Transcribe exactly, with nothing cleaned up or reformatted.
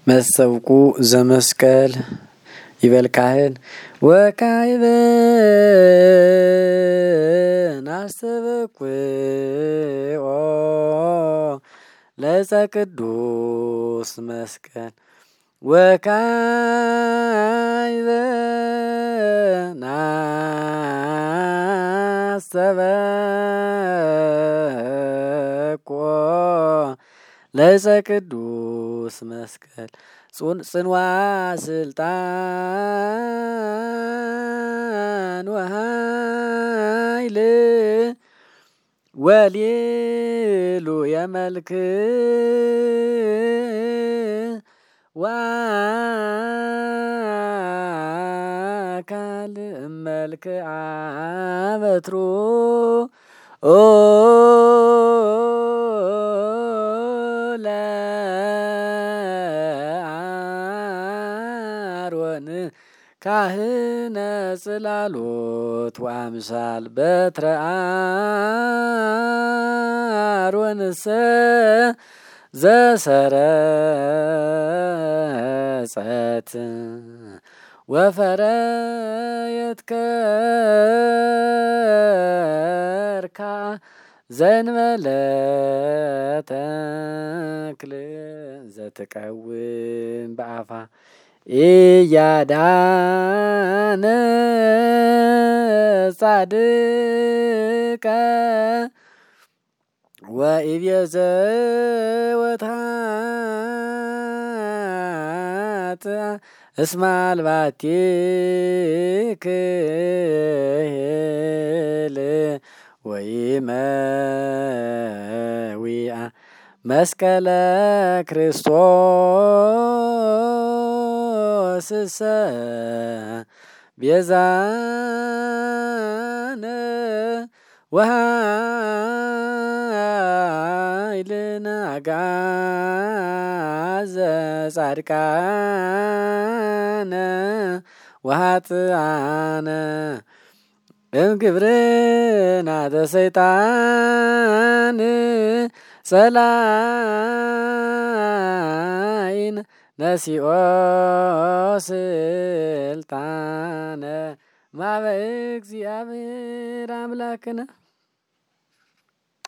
መሰብቁ ዘመስቀል ይበልካህን ወካይበ ናስተበኩኦ ለዘቅዱስ መስቀል ወካይበ ናስተበኩኦ ለዘቅዱስ መስቀል ጽንዋ ስልጣን ወኃይል ወሊሉ የመልክ ወአካል መልክዓ በትሩ ለአሮን ካህነ ጽላሎት ወአምሳል በትረ አሮንሰ ዘሰረጸት ወፈረየት ከርካ ዘንበለ ተክል ዘትቀውም በአፋ ኢያዳነ ጻድቀ ወኢቤዘ ወታት እስመ አልባቲ ክህል ወኢመዊአ መስቀለ ክርስቶስ ቤዛነ ወኃይልነ አጋዘ ጻድቃነ ወኃጥአነ እምግብርናተ ሰይጣን ጸላኢን ነሲኦ ስልጣነ ማበ እግዚአብሔር አምላክነ